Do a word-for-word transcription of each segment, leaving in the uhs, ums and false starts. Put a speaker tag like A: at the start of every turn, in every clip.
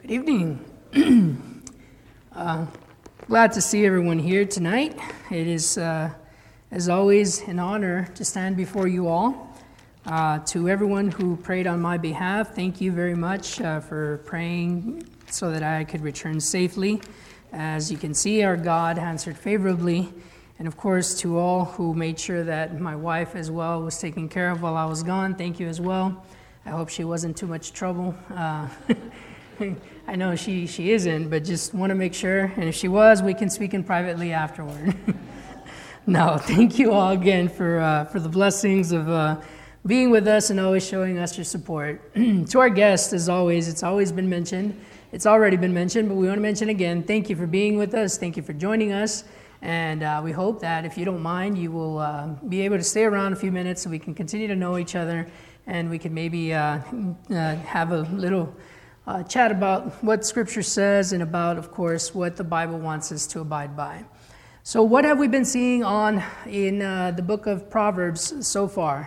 A: Good evening. uh, glad to see everyone here tonight. It is, uh, as always, an honor to stand before you all. Uh, to everyone who prayed on my behalf, thank you very much uh, for praying so that I could return safely. As you can see, our God answered favorably. And of course, to all who made sure that my wife as well was taken care of while I was gone, thank you as well. I hope she wasn't too much trouble. Uh, I know she, she isn't, but just want to make sure. And if she was, we can speak in privately afterward. No, thank you all again for uh, for the blessings of uh, being with us and always showing us your support. To our guests, as always, it's always been mentioned. It's already been mentioned, but we want to mention again, thank you for being with us. Thank you for joining us. And uh, we hope that if you don't mind, you will uh, be able to stay around a few minutes so we can continue to know each other and we can maybe uh, uh, have a little Uh, chat about what Scripture says and about, of course, what the Bible wants us to abide by. So what have we been seeing on in uh, the book of Proverbs so far?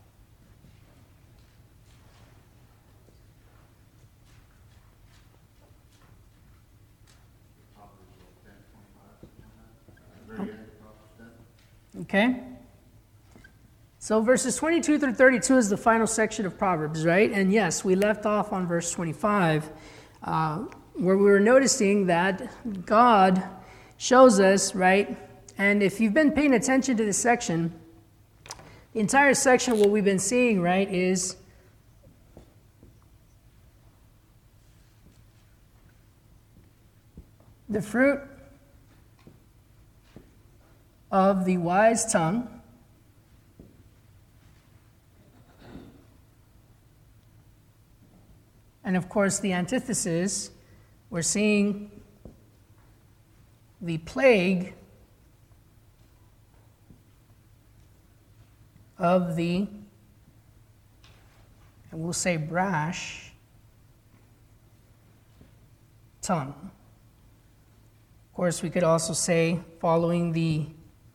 A: Okay. So verses twenty-two through thirty-two is the final section of Proverbs, right? And yes, we left off on verse twenty-five, uh, where we were noticing that God shows us, right? And if you've been paying attention to this section, the entire section, what we've been seeing, right, is the fruit of the wise tongue. And of course, the antithesis, we're seeing the plague of the, and we'll say brash, tongue. Of course, we could also say, following the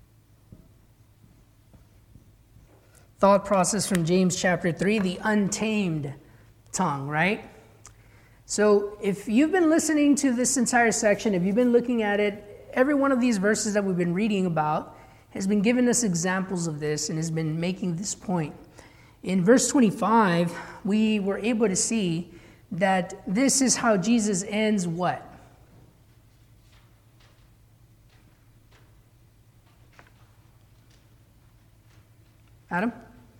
A: thought process from James chapter three, the untamed tongue, right? So if you've been listening to this entire section, if you've been looking at it, every one of these verses that we've been reading about has been giving us examples of this and has been making this point. In verse twenty-five, we were able to see that this is how Jesus ends what? Adam?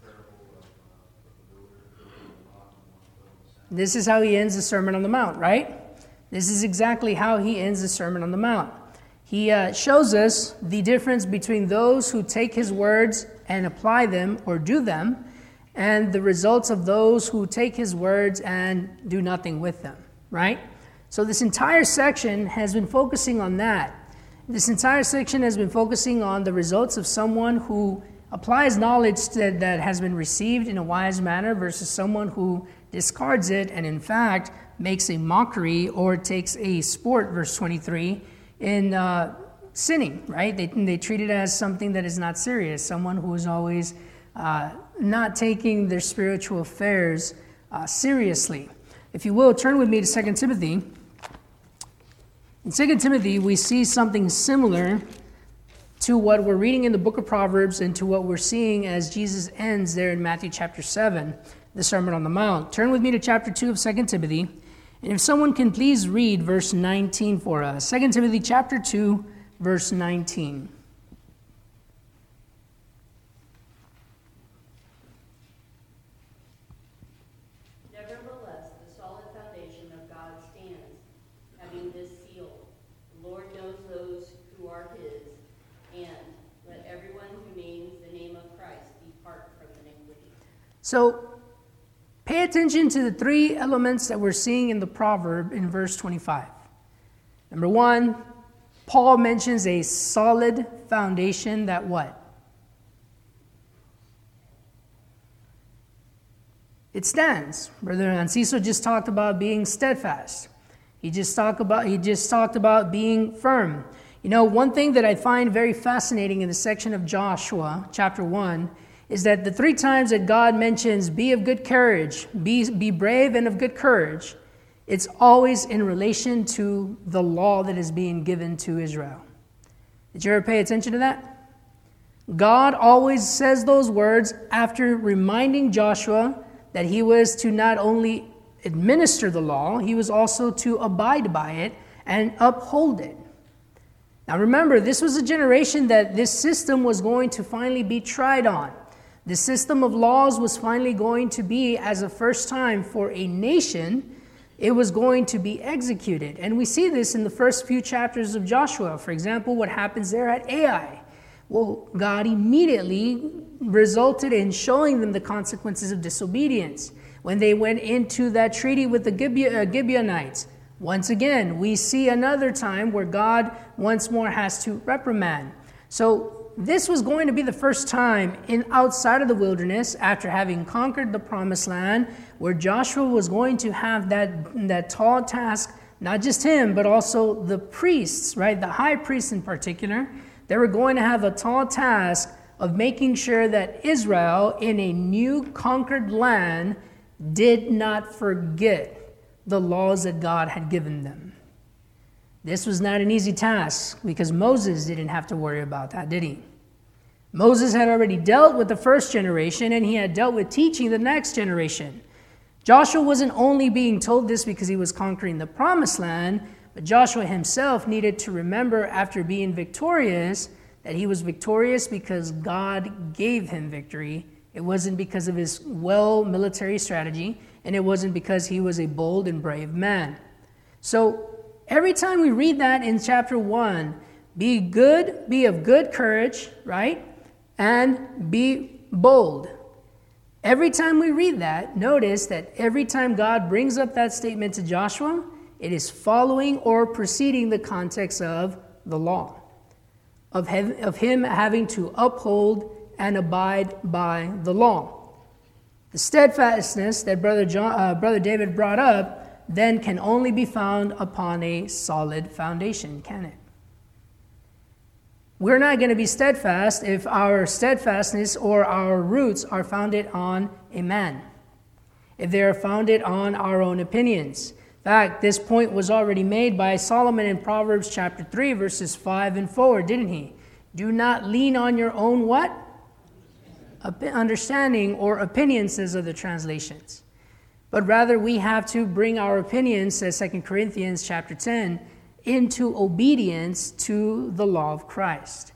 A: This is how he ends the Sermon on the Mount, right? This is exactly how he ends the Sermon on the Mount. He uh, shows us the difference between those who take his words and apply them or do them, and the results of those who take his words and do nothing with them, right? So this entire section has been focusing on that. This entire section has been focusing on the results of someone who applies knowledge that, that has been received in a wise manner versus someone who discards it and in fact makes a mockery or takes a sport, verse twenty-three, in uh, sinning, right? They, they treat it as something that is not serious, someone who is always uh, not taking their spiritual affairs uh, seriously. If you will, turn with me to Second Timothy. In Second Timothy, we see something similar to what we're reading in the book of Proverbs and to what we're seeing as Jesus ends there in Matthew chapter seven, the Sermon on the Mount. Turn with me to chapter two of Second Timothy. And if someone can please read verse nineteen for us. Second Timothy chapter two, verse nineteen.
B: Nevertheless, the solid foundation of God stands, having this seal: the Lord knows those who are his, and let everyone who names the name of Christ depart from iniquity.
A: So, pay attention to the three elements that we're seeing in the proverb in verse twenty-five. Number one, Paul mentions a solid foundation that what? It stands. Brother Anciso just talked about being steadfast. He just talked about he just talked about being firm. You know, one thing that I find very fascinating in the section of Joshua, chapter one, is that the three times that God mentions be of good courage, be, be brave and of good courage, It's always in relation to the law that is being given to Israel. Did you ever pay attention to that? God always says those words after reminding Joshua that he was to not only administer the law, he was also to abide by it and uphold it. Now remember, this was a generation that this system was going to finally be tried on. The system of laws was finally going to be, as a first time for a nation, it was going to be executed. And we see this in the first few chapters of Joshua. For example, what happens there at Ai. Well, God immediately resulted in showing them the consequences of disobedience. When they went into that treaty with the Gibeah, Gibeonites, once again, we see another time where God once more has to reprimand. So this was going to be the first time in outside of the wilderness, after having conquered the promised land, where Joshua was going to have that, that tall task, not just him, but also the priests, right? The high priests in particular. They were going to have a tall task of making sure that Israel, in a new conquered land, did not forget the laws that God had given them. This was not an easy task, because Moses didn't have to worry about that, did he? Moses had already dealt with the first generation, and he had dealt with teaching the next generation. Joshua wasn't only being told this because he was conquering the promised land, but Joshua himself needed to remember, after being victorious, that he was victorious because God gave him victory. It wasn't because of his well military strategy, and it wasn't because he was a bold and brave man. So every time we read that in chapter one, be good, be of good courage, right? And be bold. Every time we read that, notice that every time God brings up that statement to Joshua, it is following or preceding the context of the law, of, hev- of him having to uphold and abide by the law. The steadfastness that Brother, John, uh, Brother David brought up then can only be found upon a solid foundation, can it? We're not going to be steadfast if our steadfastness or our roots are founded on a man, if they are founded on our own opinions. In fact, this point was already made by Solomon in Proverbs chapter three, verses five and four, didn't he? Do not lean on your own what? Understanding or opinion, says other translations. But rather we have to bring our opinions, says Second Corinthians chapter ten, into obedience to the law of Christ.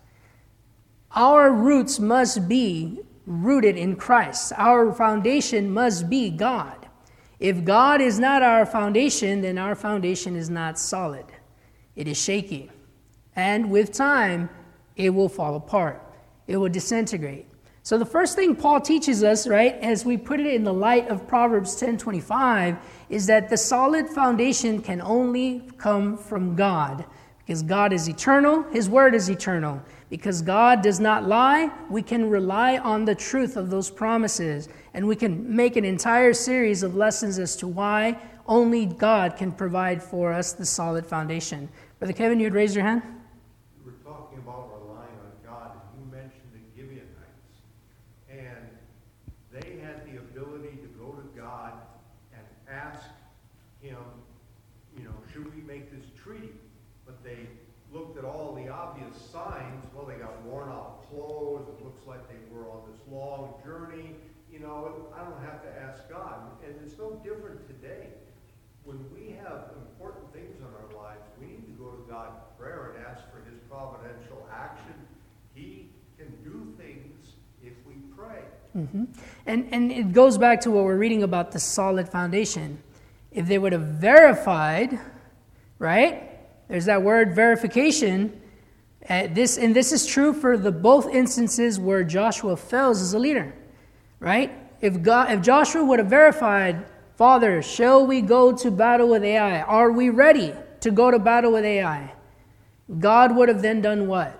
A: Our roots must be rooted in Christ. Our foundation must be God. If God is not our foundation, then our foundation is not solid. It is shaky. And with time, it will fall apart. It will disintegrate. So the first thing Paul teaches us, right, as we put it in the light of Proverbs ten twenty-five, is that the solid foundation can only come from God. Because God is eternal, his word is eternal. Because God does not lie, we can rely on the truth of those promises. And we can make an entire series of lessons as to why only God can provide for us the solid foundation. Brother Kevin, you'd raise your hand?
C: You were talking about relying on God, and you mentioned the Gibeonites. And they had the ability to go to God and ask him, you know, should we make this treaty? But they looked at all the obvious signs. Well, they got worn out clothes. It looks like they were on this long journey. You know, I don't have to ask God. And it's no different today. When we have important things in our lives, we need to go to God in prayer and ask for his providential action. He can do things if we pray.
A: Mm-hmm. And, and it goes back to what we're reading about the solid foundation. If they would have verified, right? There's that word verification. Uh, this and this is true for the both instances where Joshua fails as a leader, right? If God, if Joshua would have verified, Father, shall we go to battle with Ai? Are we ready to go to battle with Ai? God would have then done what?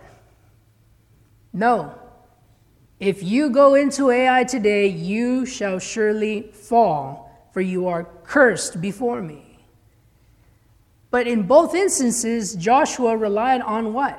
A: No. If you go into Ai today, you shall surely fall, for you are cursed before me. But in both instances, Joshua relied on what?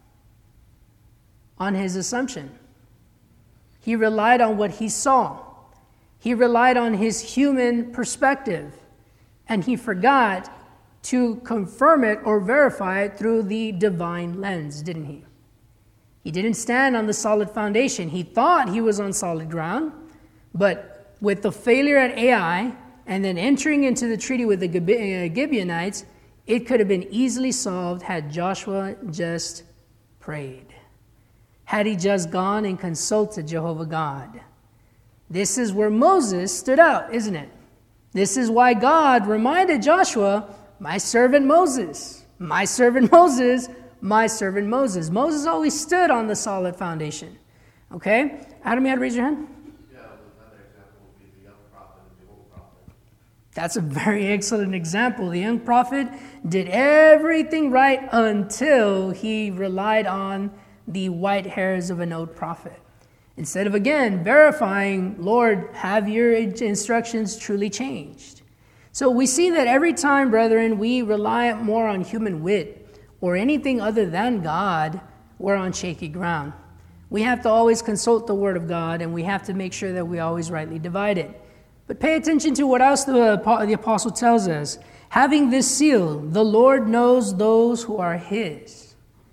A: On his assumption. He relied on what he saw. He relied on his human perspective. and he forgot to confirm it or verify it through the divine lens, didn't he? He didn't stand on the solid foundation. He thought he was on solid ground, but with the failure at Ai and then entering into the treaty with the Gibeonites, it could have been easily solved had Joshua just prayed. Had he just gone and consulted Jehovah God. This is where Moses stood out, isn't it? This is why God reminded Joshua, my servant Moses, my servant Moses, my servant Moses. Moses always stood on the solid foundation. Okay? Adam, you had to raise your hand?
D: Yeah, another example would be the young prophet and the old prophet.
A: That's a very excellent example. The young prophet did everything right until he relied on the white hairs of an old prophet. Instead of, again, verifying, Lord, have your instructions truly changed? So we see that every time, brethren, we rely more on human wit or anything other than God, we're on shaky ground. We have to always consult the Word of God, and we have to make sure that we always rightly divide it. But pay attention to what else the, the apostle tells us. Having this seal, the Lord knows those who are his.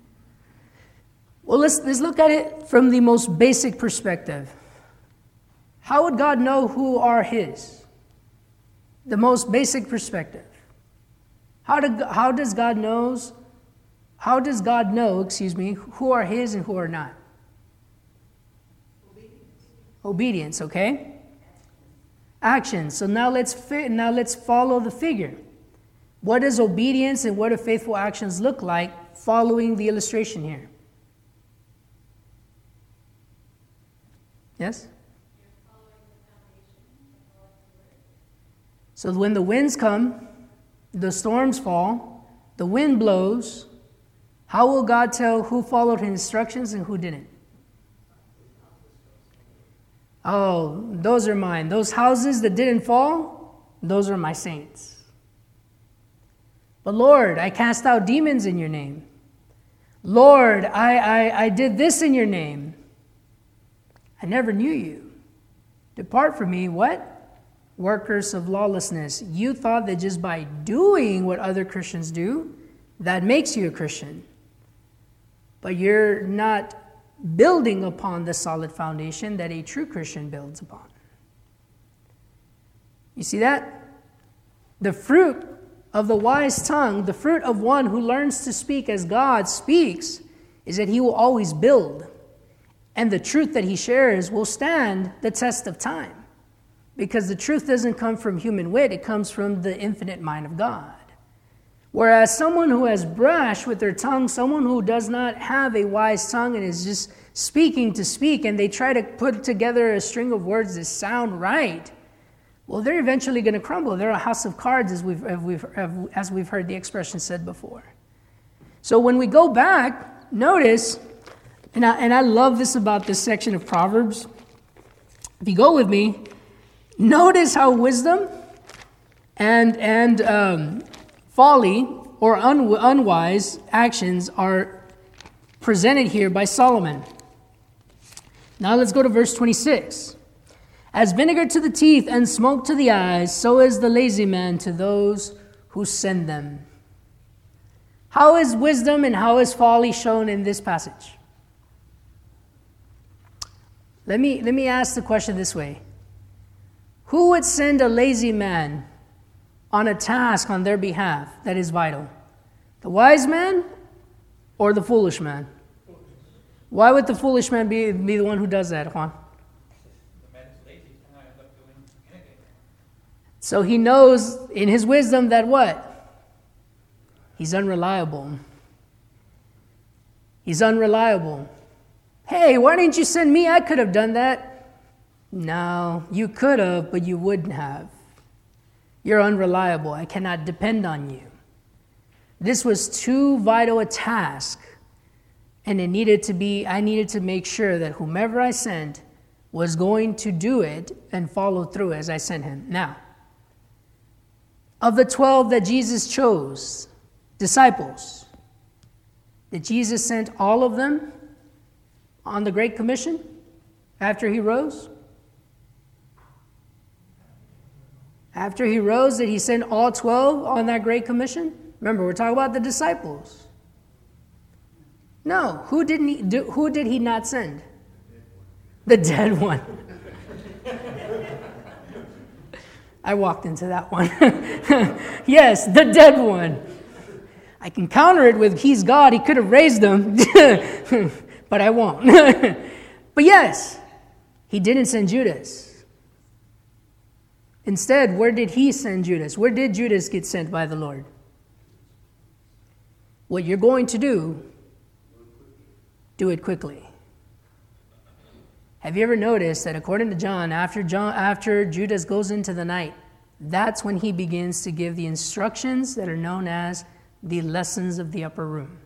A: Well, let's, let's look at it from the most basic perspective. How would God know who are his? The most basic perspective. How, do, how does God knows? How does God know, excuse me, who are his and who are not? Obedience. Obedience, okay? Action. So now let's fi- now let's follow the figure. What does obedience and what do faithful actions look like following the illustration here? Yes? So when the winds come, the storms fall, the wind blows, how will God tell who followed his instructions and who didn't? Oh, those are mine. Those houses that didn't fall, those are my saints. But Lord, I cast out demons in your name. Lord, I, I, I did this in your name. I never knew you. Depart from me, what? Workers of lawlessness. You thought that just by doing what other Christians do, that makes you a Christian. But you're not building upon the solid foundation that a true Christian builds upon. You see that? The fruit of the wise tongue, the fruit of one who learns to speak as God speaks, is that he will always build. And the truth that he shares will stand the test of time. Because the truth doesn't come from human wit, it comes from the infinite mind of God. Whereas someone who has brash with their tongue, someone who does not have a wise tongue and is just speaking to speak, and they try to put together a string of words that sound right, well, they're eventually going to crumble. They're a house of cards, as we've, as we've, as we've heard the expression said before. So when we go back, notice, and I, and I love this about this section of Proverbs. If you go with me, notice how wisdom and and um, folly or un, unwise actions are presented here by Solomon. Now let's go to verse twenty-six. As vinegar to the teeth and smoke to the eyes, so is the lazy man to those who send them. How is wisdom and how is folly shown in this passage? Let me, let me ask the question this way. Who would send a lazy man on a task on their behalf that is vital? The wise man or the foolish man? Why would the foolish man be, be the one who does that, Juan?
E: The man's lazy, and I end up doing anything.
A: So he knows in his wisdom that what? He's unreliable. He's unreliable. Hey, why didn't you send me? I could have done that. No, you could have, but you wouldn't have. You're unreliable. I cannot depend on you. This was too vital a task, and it needed to be, I needed to make sure that whomever I sent was going to do it and follow through as I sent him. Now, of the twelve that Jesus chose, disciples, did Jesus send all of them on the Great Commission after he rose? After he rose, did he send all twelve on that Great Commission? Remember, we're talking about the disciples. No, who didn't he do, who did he not send? The dead one. I walked into that one. Yes, the dead one. I can counter it with he's God, he could have raised them, but I won't. But yes, he didn't send Judas. Instead, where did he send Judas? Where did Judas get sent by the Lord? What you're going to do, do it quickly. Have you ever noticed that according to John, after John, after Judas goes into the night, that's when he begins to give the instructions that are known as the lessons of the upper room.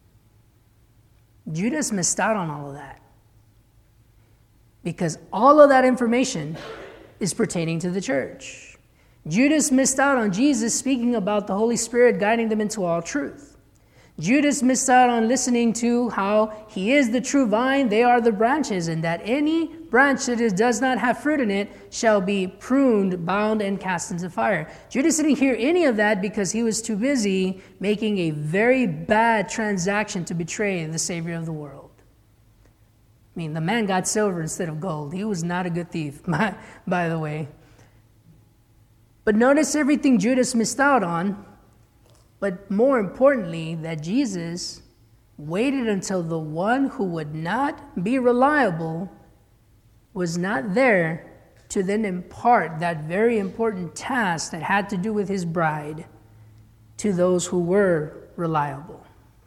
A: Judas missed out on all of that because all of that information is pertaining to the church. Judas missed out on Jesus speaking about the Holy Spirit guiding them into all truth. Judas missed out on listening to how he is the true vine, they are the branches, and that any branch that is, does not have fruit in it shall be pruned, bound, and cast into fire. Judas didn't hear any of that because he was too busy making a very bad transaction to betray the Savior of the world. I mean, the man got silver instead of gold. He was not a good thief, by, by the way. But notice everything Judas missed out on. But more importantly, that Jesus waited until the one who would not be reliable was not there to then impart that very important task that had to do with his bride to those who were reliable.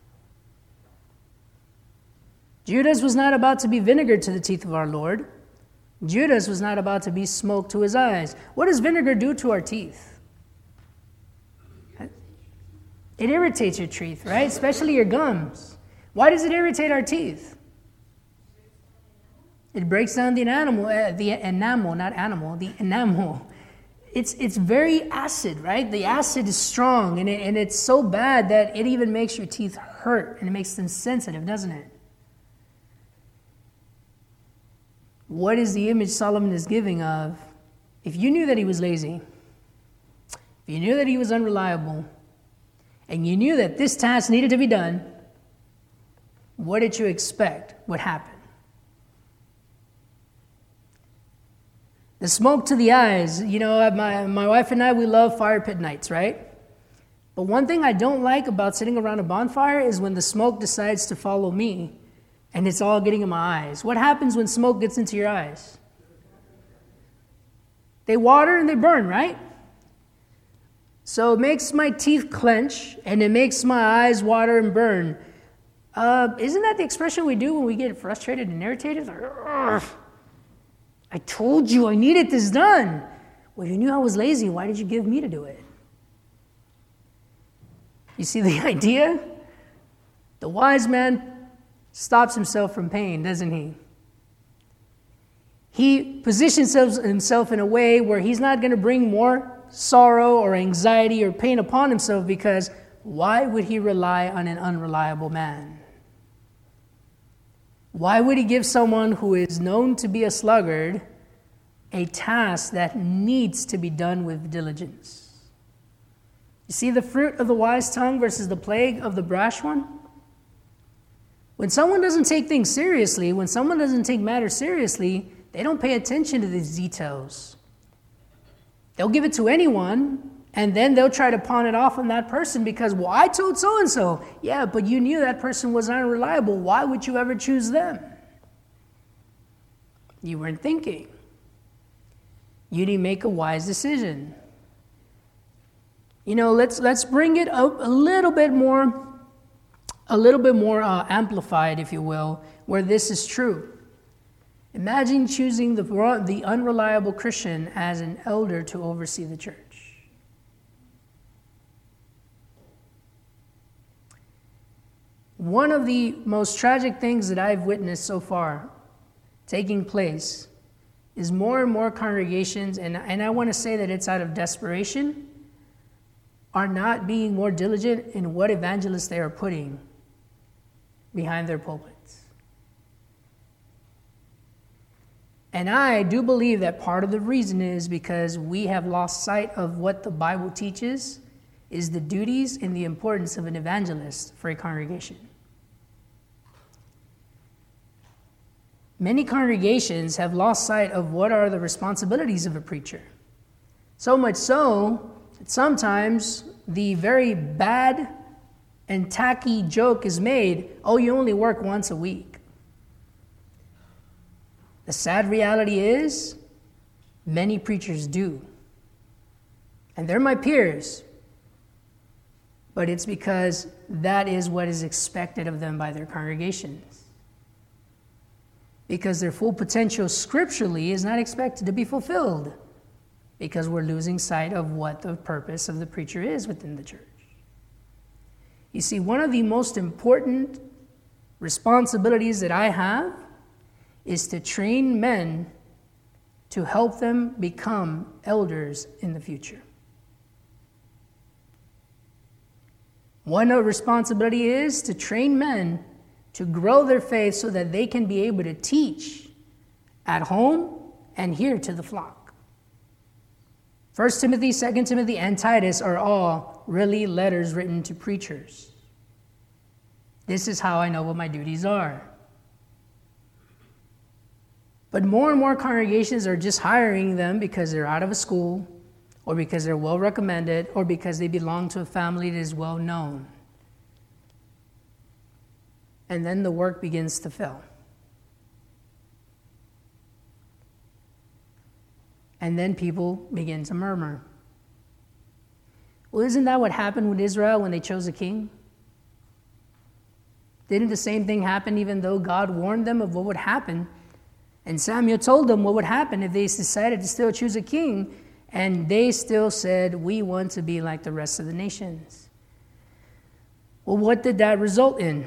A: Judas was not about to be vinegar to the teeth of our Lord. Judas was not about to be smoke to his eyes. What does vinegar do to our teeth? It irritates your teeth, right? Especially your gums. Why does it irritate our teeth? It breaks down the enamel, uh, the enamel, not animal, the enamel. It's it's very acid, right? The acid is strong, and it, and it's so bad that it even makes your teeth hurt, and it makes them sensitive, doesn't it? What is the image Solomon is giving of, if you knew that he was lazy, if you knew that he was unreliable, and you knew that this task needed to be done, what did you expect would happen? The smoke to the eyes. You know, my, my wife and I, we love fire pit nights, right? But one thing I don't like about sitting around a bonfire is when the smoke decides to follow me and it's all getting in my eyes. What happens when smoke gets into your eyes? They water and they burn, right? So it makes my teeth clench, and it makes my eyes water and burn. Uh, isn't that the expression we do when we get frustrated and irritated? Like, I told you I needed this done. Well, you knew I was lazy. Why did you give me to do it? You see the idea? The wise man stops himself from pain, doesn't he? He positions himself in a way where he's not going to bring more sorrow or anxiety or pain upon himself, because why would he rely on an unreliable man? Why would he give someone who is known to be a sluggard a task that needs to be done with diligence? You see the fruit of the wise tongue versus the plague of the brash one? When someone doesn't take things seriously, when someone doesn't take matters seriously, they don't pay attention to these details. They'll give it to anyone, and then they'll try to pawn it off on that person because, well, I told so-and-so. Yeah, but you knew that person was unreliable. Why would you ever choose them? You weren't thinking. You didn't make a wise decision. You know, let's let's bring it up a little bit more, a little bit more uh, amplified, if you will, where this is true. Imagine choosing the, the unreliable Christian as an elder to oversee the church. One of the most tragic things that I've witnessed so far taking place is more and more congregations, and, and I want to say that it's out of desperation, are not being more diligent in what evangelists they are putting behind their pulpits. And I do believe that part of the reason is because we have lost sight of what the Bible teaches is the duties and the importance of an evangelist for a congregation. Many congregations have lost sight of what are the responsibilities of a preacher. So much so that sometimes the very bad and tacky joke is made, oh, you only work once a week. The sad reality is, many preachers do. And they're my peers. But it's because that is what is expected of them by their congregations. Because their full potential scripturally is not expected to be fulfilled. Because we're losing sight of what the purpose of the preacher is within the church. You see, one of the most important responsibilities that I have is to train men to help them become elders in the future. One responsibility is to train men to grow their faith so that they can be able to teach at home and here to the flock. First Timothy, Second Timothy, and Titus are all really letters written to preachers. This is how I know what my duties are. But more and more congregations are just hiring them because they're out of a school, or because they're well recommended, or because they belong to a family that is well known. And then the work begins to fail. And then people begin to murmur. Well, isn't that what happened with Israel when they chose a king? Didn't the same thing happen even though God warned them of what would happen? And Samuel told them what would happen if they decided to still choose a king, and they still said, we want to be like the rest of the nations. Well, what did that result in?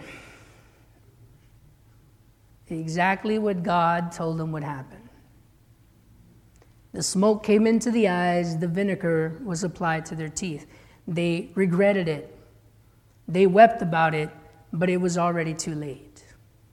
A: Exactly what God told them would happen. The smoke came into the eyes, the vinegar was applied to their teeth. They regretted it. They wept about it, but it was already too late.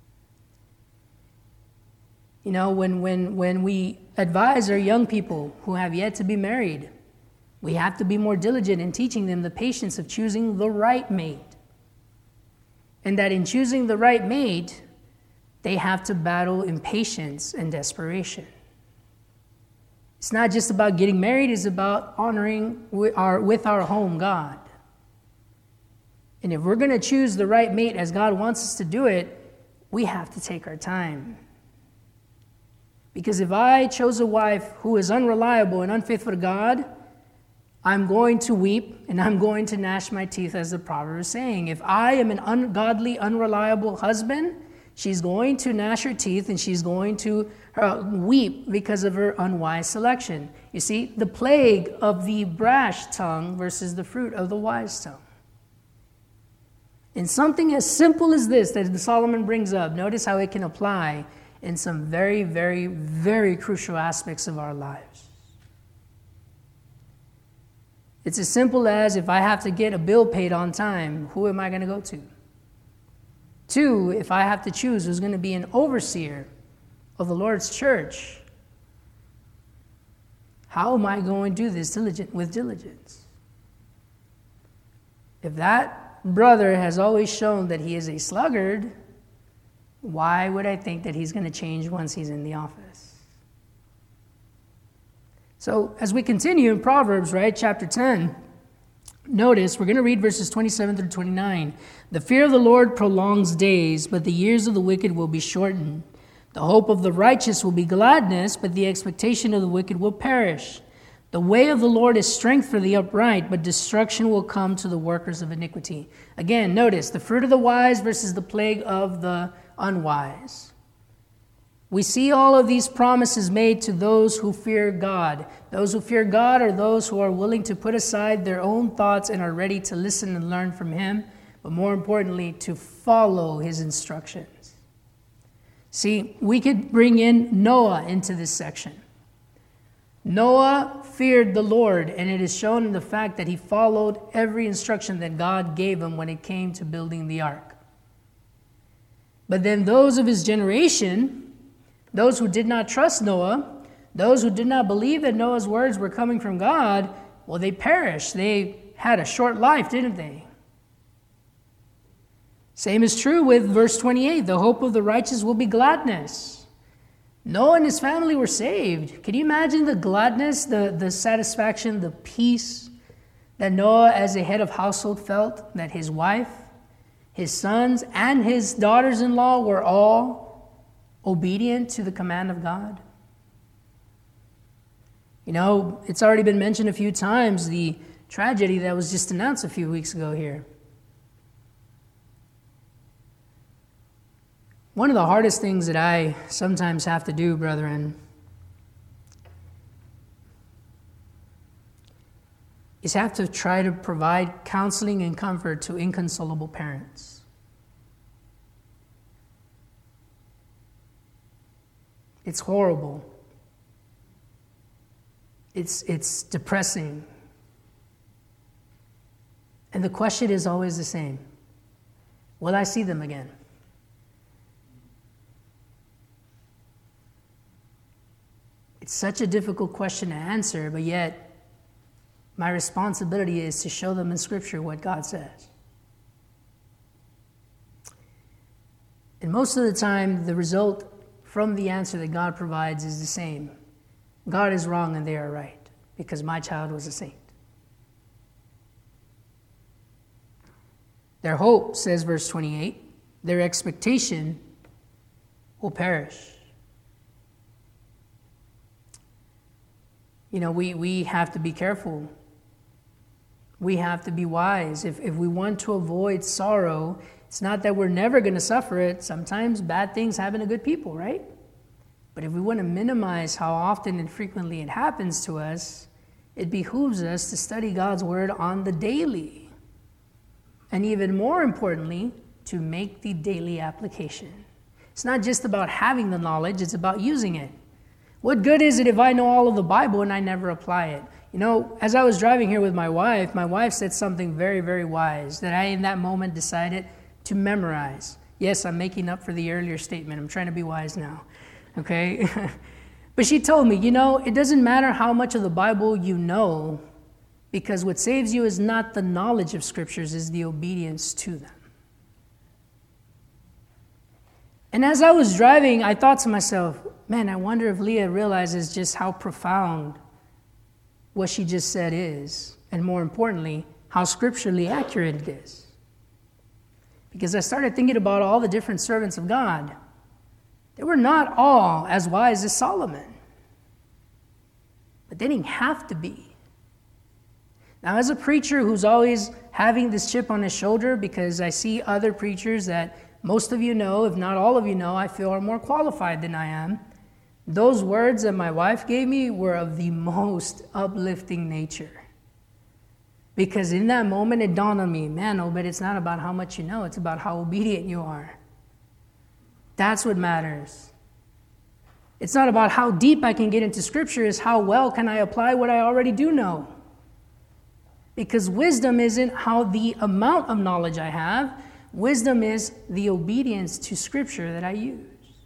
A: You know, when, when, when we advise our young people who have yet to be married, we have to be more diligent in teaching them the patience of choosing the right mate. And that in choosing the right mate, they have to battle impatience and desperation. It's not just about getting married, it's about honoring with our, with our home God. And if we're going to choose the right mate as God wants us to do it, we have to take our time. Because if I chose a wife who is unreliable and unfaithful to God, I'm going to weep and I'm going to gnash my teeth, as the proverb is saying. If I am an ungodly, unreliable husband, she's going to gnash her teeth and she's going to uh, weep because of her unwise selection. You see, the plague of the brash tongue versus the fruit of the wise tongue. And something as simple as this that Solomon brings up, notice how it can apply in some very, very, very crucial aspects of our lives. It's as simple as, if I have to get a bill paid on time, who am I going to go to? Two, if I have to choose who's going to be an overseer of the Lord's church, how am I going to do this diligent, with diligence? If that brother has always shown that he is a sluggard, why would I think that he's going to change once he's in the office? So as we continue in Proverbs, right, chapter ten, notice we're going to read verses twenty-seven through twenty-nine. The fear of the Lord prolongs days, but the years of the wicked will be shortened. The hope of the righteous will be gladness, but the expectation of the wicked will perish. The way of the Lord is strength for the upright, but destruction will come to the workers of iniquity. Again, notice the fruit of the wise versus the plague of the unwise. We see all of these promises made to those who fear God. Those who fear God are those who are willing to put aside their own thoughts and are ready to listen and learn from Him, but more importantly, to follow His instructions. See, we could bring in Noah into this section. Noah feared the Lord, and it is shown in the fact that he followed every instruction that God gave him when it came to building the ark. But then those of his generation Those who did not trust Noah, those who did not believe that Noah's words were coming from God, well, they perished. They had a short life, didn't they? Same is true with verse twenty-eight. The hope of the righteous will be gladness. Noah and his family were saved. Can you imagine the gladness, the, the satisfaction, the peace that Noah as a head of household felt, that his wife, his sons, and his daughters-in-law were all obedient to the command of God? You know, it's already been mentioned a few times, the tragedy that was just announced a few weeks ago here. One of the hardest things that I sometimes have to do, brethren, is have to try to provide counseling and comfort to inconsolable parents. It's horrible. It's, it's depressing. And the question is always the same. Will I see them again? It's such a difficult question to answer, but yet my responsibility is to show them in Scripture what God says. And most of the time, the result from the answer that God provides is the same. God is wrong and they are right, because my child was a saint. Their hope, says verse twenty-eight, their expectation will perish. You know, we, we have to be careful. We have to be wise. If, if we want to avoid sorrow, it's not that we're never going to suffer it. Sometimes bad things happen to good people, right? But if we want to minimize how often and frequently it happens to us, it behooves us to study God's word on the daily. And even more importantly, to make the daily application. It's not just about having the knowledge, it's about using it. What good is it if I know all of the Bible and I never apply it? You know, as I was driving here with my wife, my wife said something very, very wise that I, in that moment, decided to memorize. Yes, I'm making up for the earlier statement. I'm trying to be wise now, okay? But she told me, you know, it doesn't matter how much of the Bible you know, because what saves you is not the knowledge of Scriptures, is the obedience to them. And as I was driving, I thought to myself, man, I wonder if Leah realizes just how profound what she just said is, and more importantly, how scripturally accurate it is. Because I started thinking about all the different servants of God. They were not all as wise as Solomon, but they didn't have to be. Now, as a preacher who's always having this chip on his shoulder, because I see other preachers that most of you know, if not all of you know, I feel are more qualified than I am, those words that my wife gave me were of the most uplifting nature. Because in that moment, it dawned on me, man, oh, but it's not about how much you know, it's about how obedient you are. That's what matters. It's not about how deep I can get into Scripture, it's how well can I apply what I already do know. Because wisdom isn't how the amount of knowledge I have, wisdom is the obedience to Scripture that I use.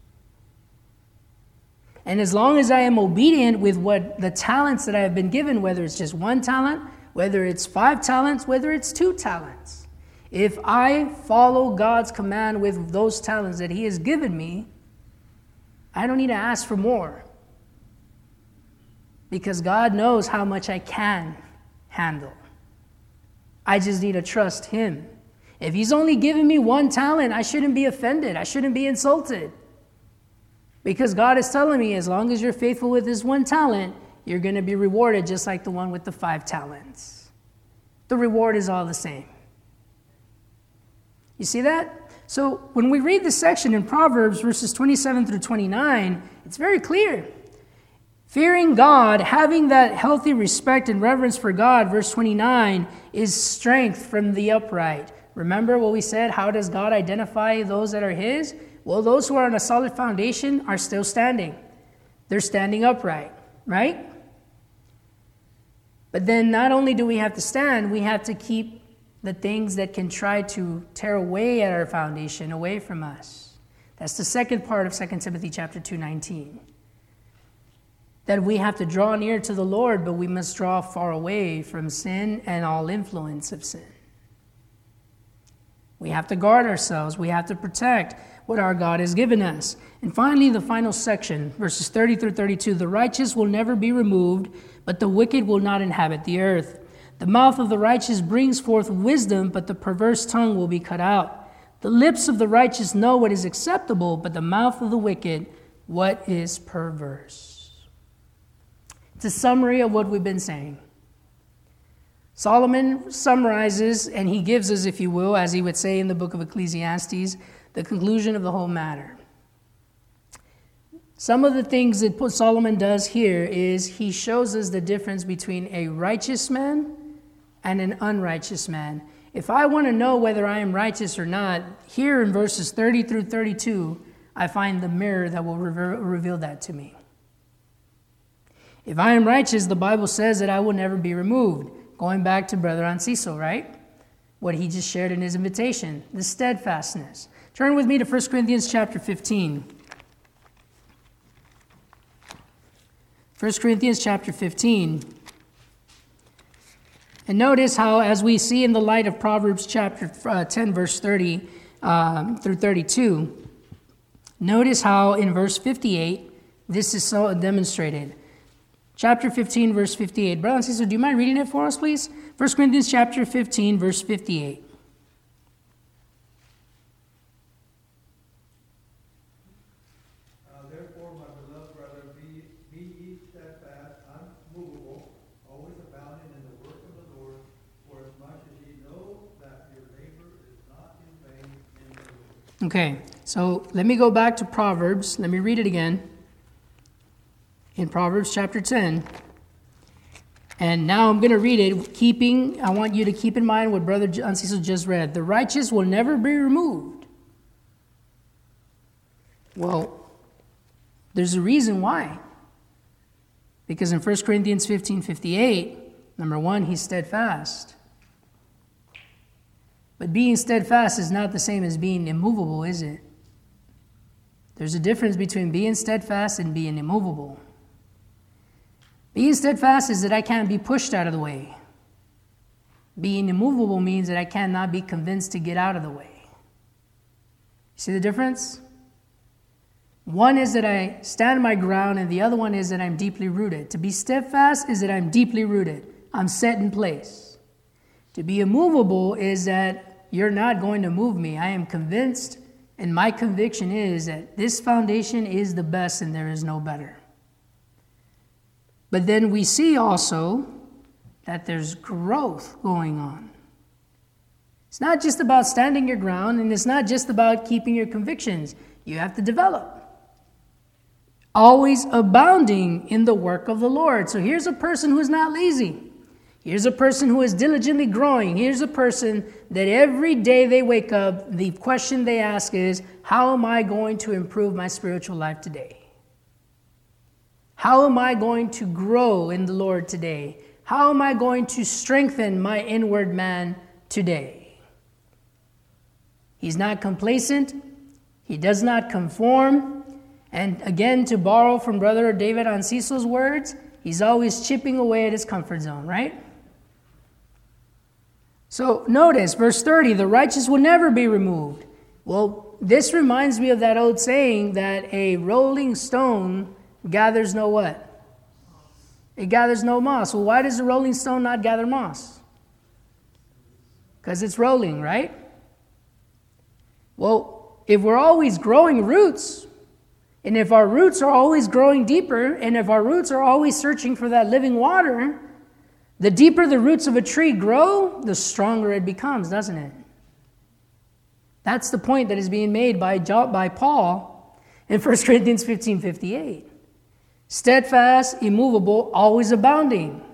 A: And as long as I am obedient with what the talents that I have been given, whether it's just one talent, whether it's five talents, whether it's two talents, if I follow God's command with those talents that He has given me, I don't need to ask for more. Because God knows how much I can handle. I just need to trust Him. If He's only given me one talent, I shouldn't be offended. I shouldn't be insulted. Because God is telling me, as long as you're faithful with this one talent, you're going to be rewarded just like the one with the five talents. The reward is all the same. You see that? So when we read this section in Proverbs, verses twenty-seven through twenty-nine, it's very clear. Fearing God, having that healthy respect and reverence for God, verse twenty-nine, is strength from the upright. Remember what we said? How does God identify those that are His? Well, those who are on a solid foundation are still standing. They're standing upright, right? But then not only do we have to stand, we have to keep the things that can try to tear away at our foundation away from us. That's the second part of Second Timothy chapter two nineteen. That we have to draw near to the Lord, but we must draw far away from sin and all influence of sin. We have to guard ourselves. We have to protect what our God has given us. And finally, the final section, verses thirty through thirty-two, the righteous will never be removed, but the wicked will not inhabit the earth. The mouth of the righteous brings forth wisdom, but the perverse tongue will be cut out. The lips of the righteous know what is acceptable, but the mouth of the wicked, what is perverse. It's a summary of what we've been saying. Solomon summarizes, and he gives us, if you will, as he would say in the book of Ecclesiastes, the conclusion of the whole matter. Some of the things that Solomon does here is he shows us the difference between a righteous man and an unrighteous man. If I want to know whether I am righteous or not, here in verses thirty through thirty-two, I find the mirror that will reveal that to me. If I am righteous, the Bible says that I will never be removed. Going back to Brother Anciso, right? What he just shared in his invitation, the steadfastness. Turn with me to First Corinthians chapter fifteen. First Corinthians chapter fifteen. And notice how, as we see in the light of Proverbs chapter uh, ten, verse thirty um, through thirty-two, notice how in verse fifty-eight, this is so demonstrated. Chapter fifteen, verse fifty-eight. Brother and sister, do you mind reading it for us, please? First Corinthians chapter fifteen, verse fifty-eight.
C: Uh, therefore, my beloved brother, be, be ye steadfast, unmovable, always abounding in the work of the Lord, for as much as ye know that your labor is not in vain in the Lord.
A: Okay, so let me go back to Proverbs. Let me read it again. In Proverbs chapter ten. And now I'm going to read it, keeping, I want you to keep in mind what Brother Anciso just read. The righteous will never be removed. Well, there's a reason why. Because in First Corinthians fifteen fifty-eight, number one, he's steadfast. But being steadfast is not the same as being immovable, is it? There's a difference between being steadfast and being immovable. Being steadfast is that I can't be pushed out of the way. Being immovable means that I cannot be convinced to get out of the way. You see the difference? One is that I stand my ground, and the other one is that I'm deeply rooted. To be steadfast is that I'm deeply rooted. I'm set in place. To be immovable is that you're not going to move me. I am convinced, and my conviction is that this foundation is the best and there is no better. But then we see also that there's growth going on. It's not just about standing your ground, and it's not just about keeping your convictions. You have to develop. Always abounding in the work of the Lord. So here's a person who's not lazy. Here's a person who is diligently growing. Here's a person that every day they wake up, the question they ask is, how am I going to improve my spiritual life today? How am I going to grow in the Lord today? How am I going to strengthen my inward man today? He's not complacent. He does not conform. And again, to borrow from Brother David Anciso's words, he's always chipping away at his comfort zone, right? So notice, verse thirty, the righteous will never be removed. Well, this reminds me of that old saying that a rolling stone gathers no what? It gathers no moss. Well, why does the rolling stone not gather moss? Because it's rolling, right? Well, if we're always growing roots, and if our roots are always growing deeper, and if our roots are always searching for that living water, the deeper the roots of a tree grow, the stronger it becomes, doesn't it? That's the point that is being made by, by Paul in First Corinthians fifteen fifty-eight. Steadfast, immovable, always abounding.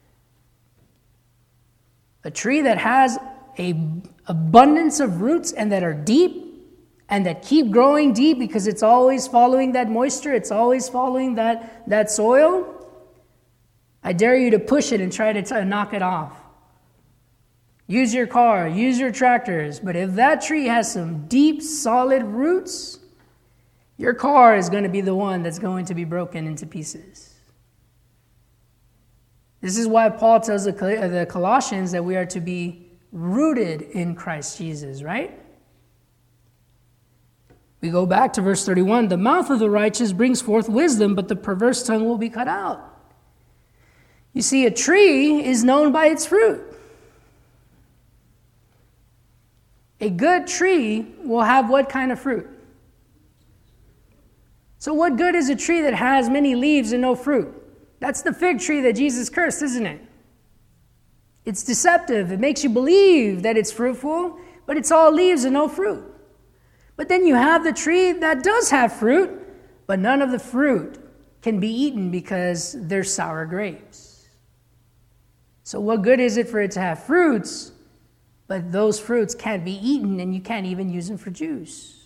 A: A tree that has an abundance of roots and that are deep and that keep growing deep because it's always following that moisture, it's always following that, that soil. I dare you to push it and try to t- knock it off. Use your car, use your tractors, but if that tree has some deep, solid roots, your car is going to be the one that's going to be broken into pieces. This is why Paul tells the, the Colossians that we are to be rooted in Christ Jesus, right? We go back to verse thirty-one. The mouth of the righteous brings forth wisdom, but the perverse tongue will be cut out. You see, a tree is known by its fruit. A good tree will have what kind of fruit? So what good is a tree that has many leaves and no fruit? That's the fig tree that Jesus cursed, isn't it? It's deceptive. It makes you believe that it's fruitful, but it's all leaves and no fruit. But then you have the tree that does have fruit, but none of the fruit can be eaten because they're sour grapes. So what good is it for it to have fruits, but those fruits can't be eaten and you can't even use them for juice?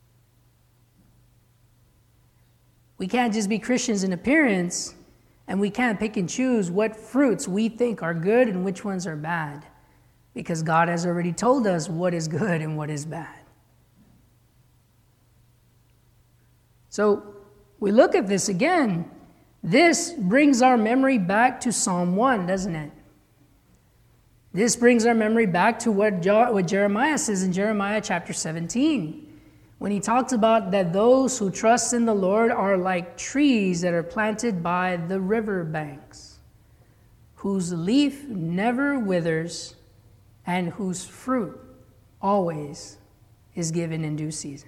A: We can't just be Christians in appearance, and we can't pick and choose what fruits we think are good and which ones are bad, because God has already told us what is good and what is bad. So we look at this again. This brings our memory back to Psalm one, doesn't it? This brings our memory back to what, Jo- what Jeremiah says in Jeremiah chapter seventeen, when he talks about that those who trust in the Lord are like trees that are planted by the river banks, whose leaf never withers and whose fruit always is given in due season.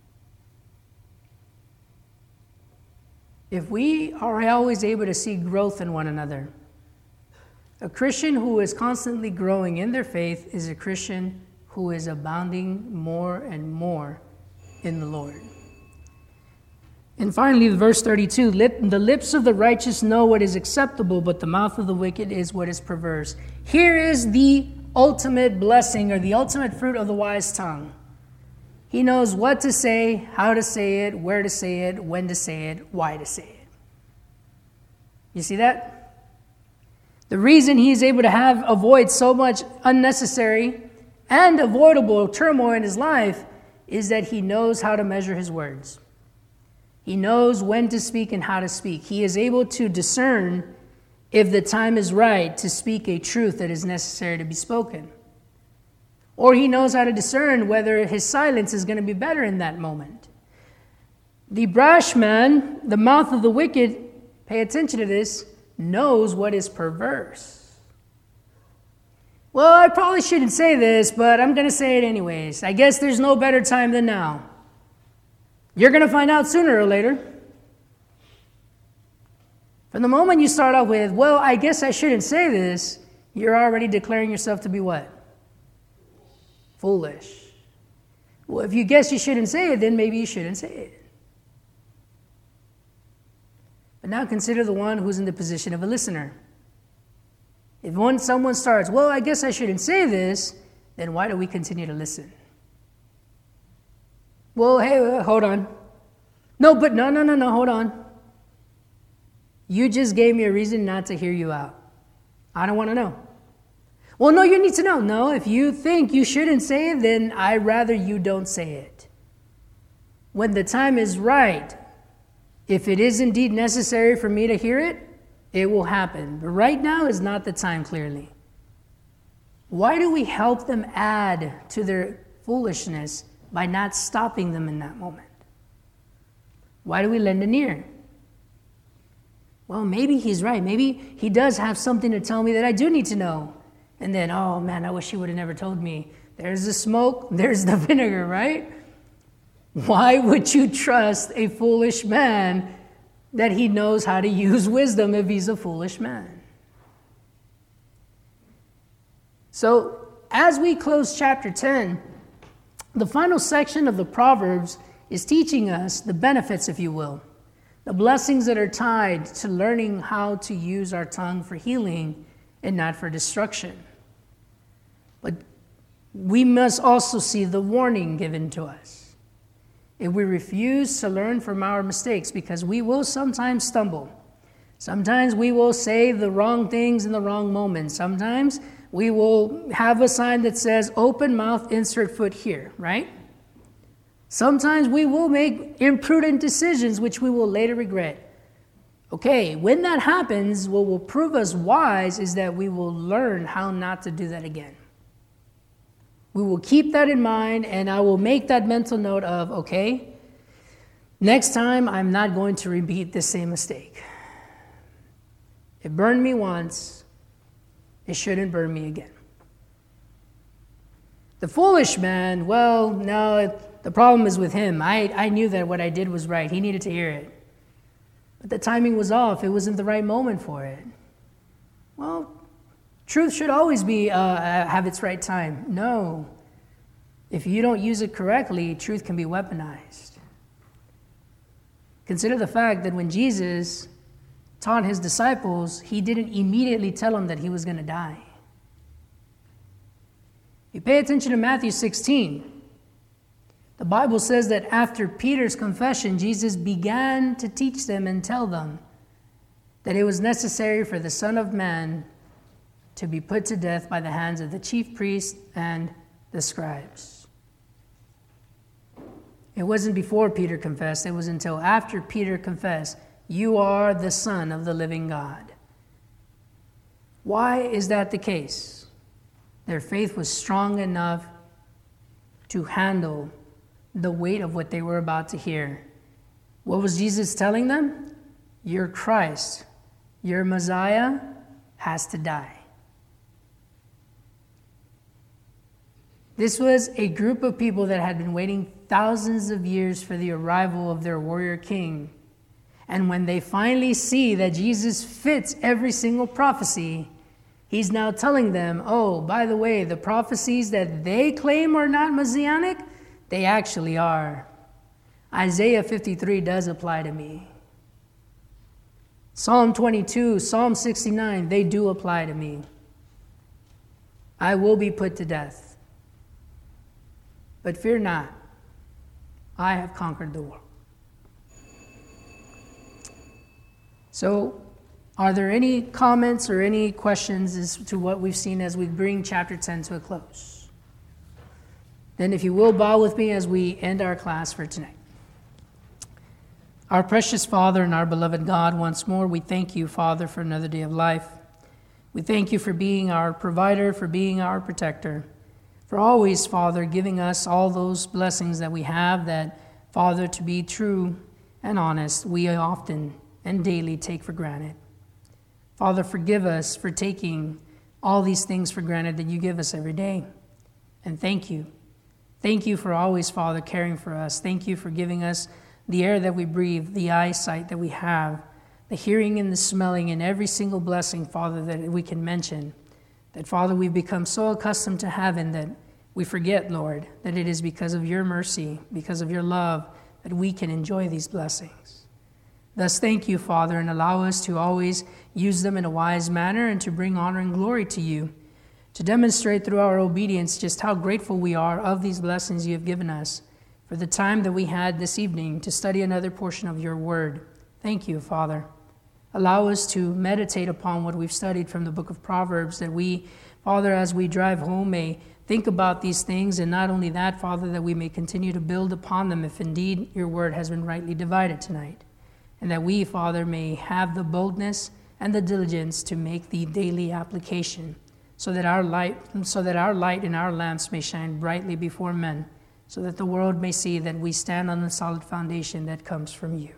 A: If we are always able to see growth in one another, a Christian who is constantly growing in their faith is a Christian who is abounding more and more in the Lord. And finally, verse thirty-two, the lips of the righteous know what is acceptable, but the mouth of the wicked is what is perverse. Here is the ultimate blessing, or the ultimate fruit of the wise tongue. He knows what to say, how to say it, where to say it, when to say it, why to say it. You see that? The reason he is able to have avoid so much unnecessary and avoidable turmoil in his life is that he knows how to measure his words. He knows when to speak and how to speak. He is able to discern if the time is right to speak a truth that is necessary to be spoken. Or he knows how to discern whether his silence is going to be better in that moment. The brash man, the mouth of the wicked, pay attention to this, knows what is perverse. Well, I probably shouldn't say this, but I'm going to say it anyways. I guess there's no better time than now. You're going to find out sooner or later. From the moment you start off with, well, I guess I shouldn't say this, you're already declaring yourself to be what? Foolish. Well, if you guess you shouldn't say it, then maybe you shouldn't say it. But now consider the one who's in the position of a listener. If one, someone starts, well, I guess I shouldn't say this, then why do we continue to listen? Well, hey, uh, hold on. No, but no, no, no, no, hold on. You just gave me a reason not to hear you out. I don't want to know. Well, no, you need to know. No, if you think you shouldn't say it, then I'd rather you don't say it. When the time is right, if it is indeed necessary for me to hear it, it will happen. But right now is not the time, clearly. Why do we help them add to their foolishness by not stopping them in that moment? Why do we lend an ear? Well, maybe he's right. Maybe he does have something to tell me that I do need to know. And then, oh man, I wish he would have never told me. There's the smoke, there's the vinegar, right? Why would you trust a foolish man that he knows how to use wisdom if he's a foolish man? So, as we close chapter ten, the final section of the Proverbs is teaching us the benefits, if you will, the blessings that are tied to learning how to use our tongue for healing and not for destruction. But we must also see the warning given to us. If we refuse to learn from our mistakes, because we will sometimes stumble. Sometimes we will say the wrong things in the wrong moment. Sometimes we will have a sign that says, open mouth, insert foot here, right? Sometimes we will make imprudent decisions which we will later regret. Okay, when that happens, what will prove us wise is that we will learn how not to do that again. We will keep that in mind, and I will make that mental note of, okay, next time I'm not going to repeat the same mistake. It burned me once, it shouldn't burn me again. The foolish man, well, no, it, the problem is with him. I, I knew that what I did was right. He needed to hear it. But the timing was off. It wasn't the right moment for it. Well, truth should always be uh, have its right time. No. If you don't use it correctly, truth can be weaponized. Consider the fact that when Jesus taught his disciples, he didn't immediately tell them that he was going to die. You pay attention to Matthew sixteen. The Bible says that after Peter's confession, Jesus began to teach them and tell them that it was necessary for the Son of Man to be put to death by the hands of the chief priests and the scribes. It wasn't before Peter confessed. It was until after Peter confessed, "You are the Son of the living God." Why is that the case? Their faith was strong enough to handle the weight of what they were about to hear. What was Jesus telling them? Your Christ, your Messiah, has to die. This was a group of people that had been waiting thousands of years for the arrival of their warrior king. And when they finally see that Jesus fits every single prophecy, he's now telling them, oh, by the way, the prophecies that they claim are not messianic, they actually are. Isaiah fifty-three does apply to me. Psalm twenty-two, Psalm sixty-nine, they do apply to me. I will be put to death. But fear not, I have conquered the world. So, are there any comments or any questions as to what we've seen as we bring chapter ten to a close? Then if you will, bow with me as we end our class for tonight. Our precious Father and our beloved God, once more, we thank you, Father, for another day of life. We thank you for being our provider, for being our protector, for always, Father, giving us all those blessings that we have that, Father, to be true and honest, we often and daily take for granted. Father, forgive us for taking all these things for granted that you give us every day. And thank you. Thank you for always, Father, caring for us. Thank you for giving us the air that we breathe, the eyesight that we have, the hearing and the smelling, and every single blessing, Father, that we can mention. That, Father, we've become so accustomed to having that we forget, Lord, that it is because of your mercy, because of your love, that we can enjoy these blessings. Thus, thank you, Father, and allow us to always use them in a wise manner and to bring honor and glory to you, to demonstrate through our obedience just how grateful we are of these blessings you have given us for the time that we had this evening to study another portion of your word. Thank you, Father. Allow us to meditate upon what we've studied from the book of Proverbs, that we, Father, as we drive home, may think about these things, and not only that, Father, that we may continue to build upon them if indeed your word has been rightly divided tonight. And that we, Father, may have the boldness and the diligence to make the daily application, so that our light, so that our light and our lamps may shine brightly before men, so that the world may see that we stand on the solid foundation that comes from you.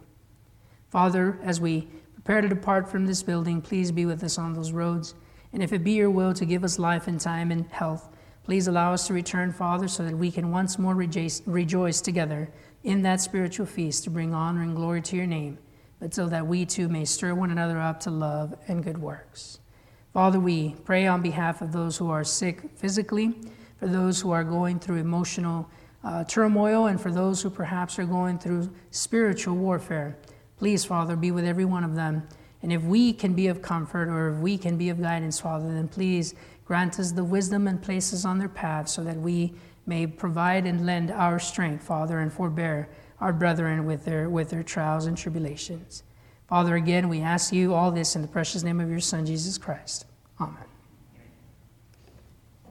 A: Father, as we prepare to depart from this building, please be with us on those roads. And if it be your will to give us life and time and health, please allow us to return, Father, so that we can once more rejoice, rejoice together in that spiritual feast to bring honor and glory to your name, but so that we too may stir one another up to love and good works. Father, we pray on behalf of those who are sick physically, for those who are going through emotional uh, turmoil, and for those who perhaps are going through spiritual warfare. Please, Father, be with every one of them. And if we can be of comfort, or if we can be of guidance, Father, then please grant us the wisdom and place us on their path, so that we may provide and lend our strength, Father, and forbear our brethren with their, with their trials and tribulations. Father, again, we ask you all this in the precious name of your Son, Jesus Christ. Amen.